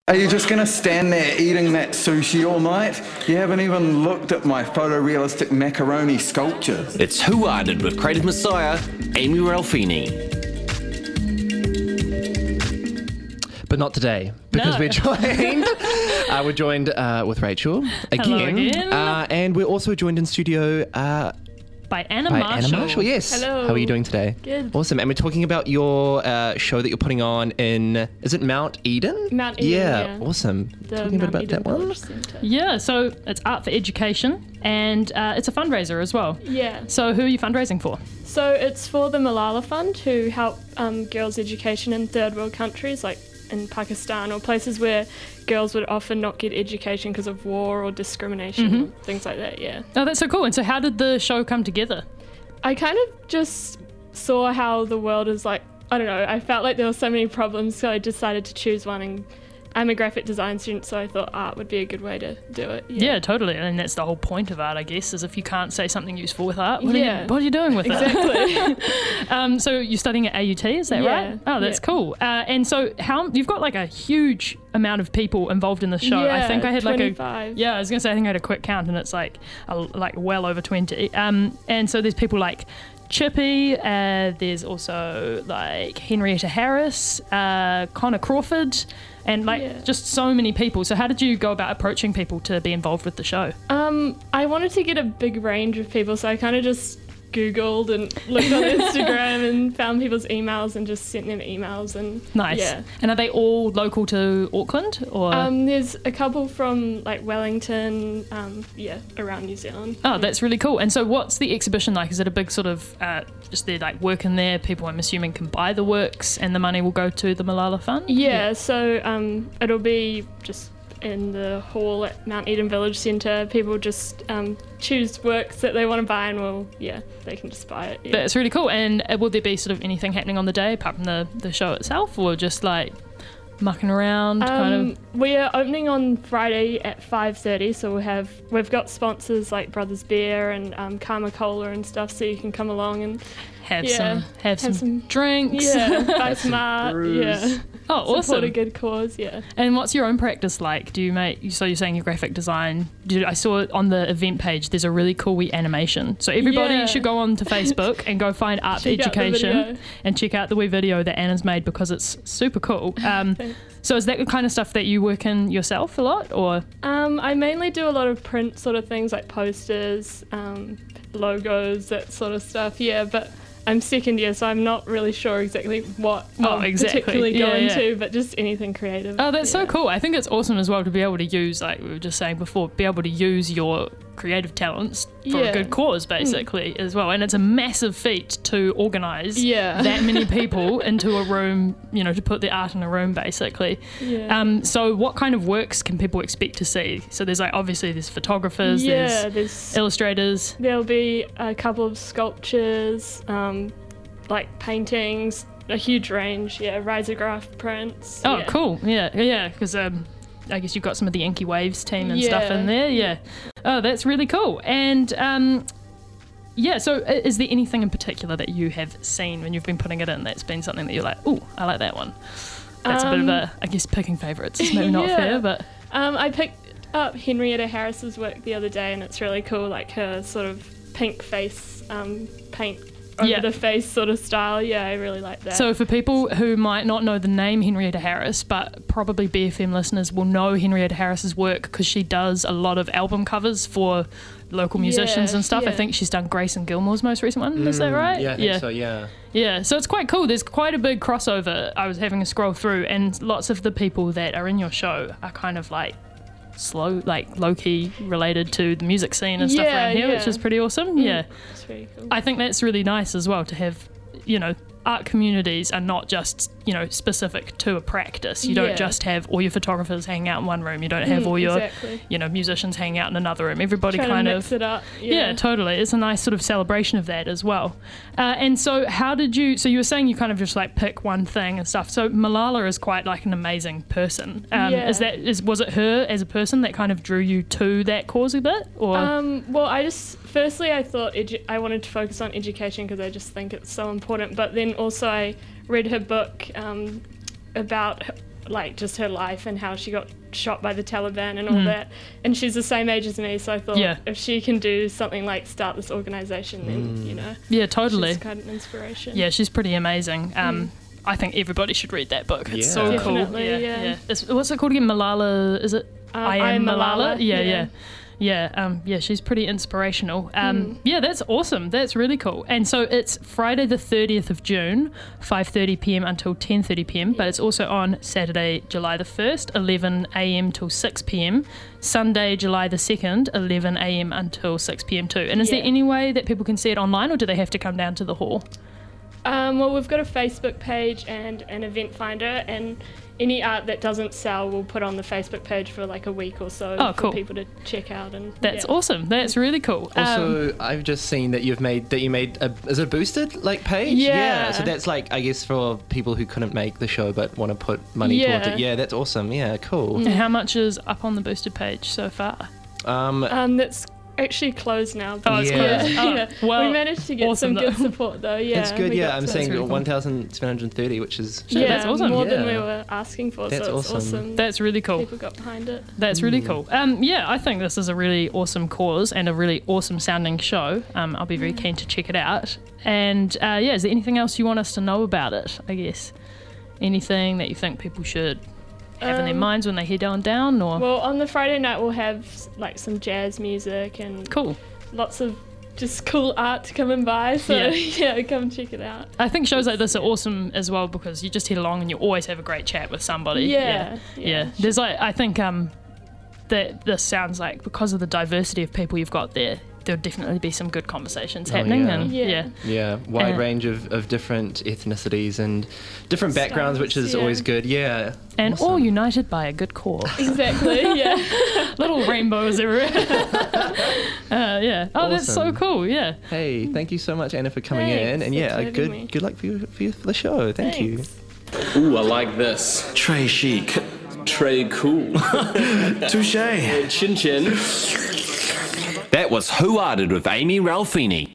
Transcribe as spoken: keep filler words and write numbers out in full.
Are you just going to stand there eating that sushi all night? You haven't even looked at my photorealistic macaroni sculpture. It's Who Arted with Creative Messiah, Amy Ralphini. But not today, because No. we're joined. uh, we're joined uh, with Rachel again, Hello again. Uh, and we're also joined in studio uh, By Anna by Marshall. Anna Marshall. Yes. Hello. How are you doing today? Good. Awesome. And we're talking about your uh, show that you're putting on in, is it Mount Eden? Mount Eden, Yeah. yeah. Awesome. The talking a bit Mount about Eden that one. Village Centre. Yeah, so it's Art for Education, and uh, it's a fundraiser as well. Yeah. So who are you fundraising for? So it's for the Malala Fund to help um, girls' education in third world countries like in Pakistan or places where girls would often not get education because of war or discrimination, Mhm. or things like that, yeah. Oh, that's so cool. And so how did the show come together? I kind of just saw how the world is like, I don't know, I felt like there were so many problems, so I decided to choose one, and I'm a graphic design student, so I thought art would be a good way to do it. Yeah, totally. And that's the whole point of art, I guess, is if you can't say something useful with art, what, are, Yeah. you, what are you doing with Exactly. it? um, so you're studying at A U T, is that Yeah, right? Oh, that's yeah. cool. Uh, and so how you've got like a huge amount of people involved in the show. Yeah, I think I had like a twenty-five. yeah. I was gonna say I think I had a quick count, and it's like a, like well over twenty. Um, and so there's people like Chippy. Uh, there's also like Henrietta Harris, uh, Connor Crawford. And like Yeah. just so many people. So how did you go about approaching people to be involved with the show? Um, I wanted to get a big range of people, so I kind of just Googled and looked on Instagram and found people's emails and just sent them emails. And Nice. Yeah. And are they all local to Auckland or? Um, there's a couple from like Wellington, um, yeah, around New Zealand. oh, that's really cool. And so what's the exhibition like? Is it a big sort of uh, just they're like working there? People, I'm assuming, can buy the works and the money will go to the Malala Fund? Yeah, so um, it'll be just in the hall at Mount Eden Village Centre. People just um, choose works that they want to buy, and well, yeah, they can just buy it. Yeah. That's really cool. And uh, will there be sort of anything happening on the day apart from the, the show itself, or just like mucking around kind Um, of? we are opening on Friday at five thirty, so we'll have we've got sponsors like Brothers Beer and um, Karma Cola and stuff, so you can come along and Have yeah, some have, have some, some- drinks. yeah, buy some art, brews. yeah, Oh, support a awesome. good cause, yeah. And what's your own practice like? Do you make, so you're saying your graphic design, do, I saw it on the event page, there's a really cool wee animation. So everybody Yeah. should go on to Facebook and go find Art for Check out the Education video. and check out the wee video that Anna's made because it's super cool. Um, Thanks. so is that the kind of stuff that you work in yourself a lot or? Um, I mainly do a lot of print sort of things like posters, um, logos, that sort of stuff, yeah, but I'm second year, so I'm not really sure exactly what Oh, I'm exactly. particularly Yeah, going yeah. to, but just anything creative. Oh, that's so yeah. cool. I think it's awesome as well to be able to use, like we were just saying before, be able to use your creative talents for a Yeah. good cause, basically, as well. And it's a massive feat to organise Yeah. that many people into a room, you know, to put the art in a room, basically. Yeah. Um, so what kind of works can people expect to see? So there's like, obviously there's photographers, yeah, there's there's illustrators. there'll be a couple of sculptures, um, like paintings, a huge range, yeah, risograph prints. Oh, yeah. cool. Yeah, yeah, because um, I guess you've got some of the Inky Waves team and stuff Yeah. in there. Yeah. Oh, that's really cool. And um, yeah, so i- is there anything in particular that you have seen when you've been putting it in that's been something that you're like, ooh, I like that one? That's a bit of Um, a, I guess, picking favourites. It's maybe not yeah. fair, but Um, I picked up Henrietta Harris's work the other day, and it's really cool, like her sort of pink face um, paint over Yeah. the face sort of style. Yeah, I really like that. so for people who might not know the name Henrietta Harris, but probably B F M listeners will know Henrietta Harris's work because she does a lot of album covers for local musicians Yeah, and stuff. I yeah. think she's done Grayson Gilmore's most recent one. Is that Mm, right? Yeah, I think so, yeah. Yeah, so it's quite cool. There's quite a big crossover. I was having a scroll through, and lots of the people that are in your show are kind of like slow, like low key related to the music scene and stuff Yeah, around here, which yeah. is pretty awesome. Mm, Yeah, it's really cool. I think that's really nice as well to have, you know, art communities are not just, you know, specific to a practice. You Yeah. don't just have all your photographers hanging out in one room. You don't have Mm, all your, exactly. you know, musicians hanging out in another room. Everybody Trying kind to of mix it up. yeah. Yeah, totally. It's a nice sort of celebration of that as well. Uh, and so, how did you? So you were saying you kind of just like pick one thing and stuff. So Malala is quite like an amazing person. Um, Yeah. Is that is was it her as a person that kind of drew you to that cause a bit, or Um, well, I just firstly I thought edu- I wanted to focus on education because I just think it's so important. But then also I read her book um, about her, like just her life and how she got shot by the Taliban and all Mm. that. And she's the same age as me, so I thought Yeah. if she can do something like start this organisation, then you know, Yeah, totally. she's kind of an inspiration. Yeah, she's pretty amazing. Um, I think everybody should read that book. It's Yeah. so cool. Definitely, yeah. It's, what's it called again? Malala, is it? Um, I am Malala. Yeah, yeah. yeah. Yeah, um, yeah, she's pretty inspirational. Um, Yeah, that's awesome. That's really cool. And so it's Friday the thirtieth of June, five thirty p.m. until ten thirty p.m. But it's also on Saturday, July the first, eleven a.m. till six p.m. Sunday, July the second, eleven a.m. until six p.m. too. And is there Yeah. any way that people can see it online, or do they have to come down to the hall? Um, well, we've got a Facebook page and an event finder, and any art that doesn't sell we'll put on the Facebook page for like a week or so Oh, for cool. people to check out. And That's yeah. awesome. That's really cool. Um, Also, I've just seen that you've made that you made a is it a boosted like page? Yeah. So that's like I guess for people who couldn't make the show but want to put money towards Yeah. it. Yeah, that's awesome. Yeah, cool. how much is up on the boosted page so far? Um, Um, that's actually closed now. Oh, it's Yeah. closed. Yeah, Oh, yeah. well, we managed to get awesome some good though. support though. Yeah, it's good. we Yeah, got I'm to- saying really cool. one thousand seven hundred thirty, which is yeah, that's awesome. more than Yeah. we were asking for. That's so it's awesome. awesome. That's really cool. People got behind it. That's really cool. Um, yeah, I think this is a really awesome cause and a really awesome sounding show. Um, I'll be very keen to check it out. And uh, yeah, is there anything else you want us to know about it? I guess anything that you think people should have in their Um, minds when they head on down, or Well, on the Friday night we'll have like some jazz music and cool. lots of just cool art to come and buy. So Yeah. yeah, come check it out. I think shows like this are awesome as well because you just head along and you always have a great chat with somebody. Yeah, yeah. yeah. There's like I think um that this sounds like because of the diversity of people you've got there, there'll definitely be some good conversations Oh, happening. yeah. And Yeah. yeah. yeah, wide Uh, range of, of different ethnicities and different backgrounds, which is Styles, yeah. always good. Yeah, And all Awesome. united by a good cause. Exactly. Yeah. Little rainbows everywhere. uh, yeah. Oh, that's so Awesome. cool. Yeah. Hey, thank you so much, Anna, for coming in, Thanks. and Thanks yeah, for having good me. good luck for you for, you, for the show. Thank you. Thanks. Ooh, I like this. Très chic. Très cool. Touche. Chin chin. That was Who Arted with Amy Ralphini.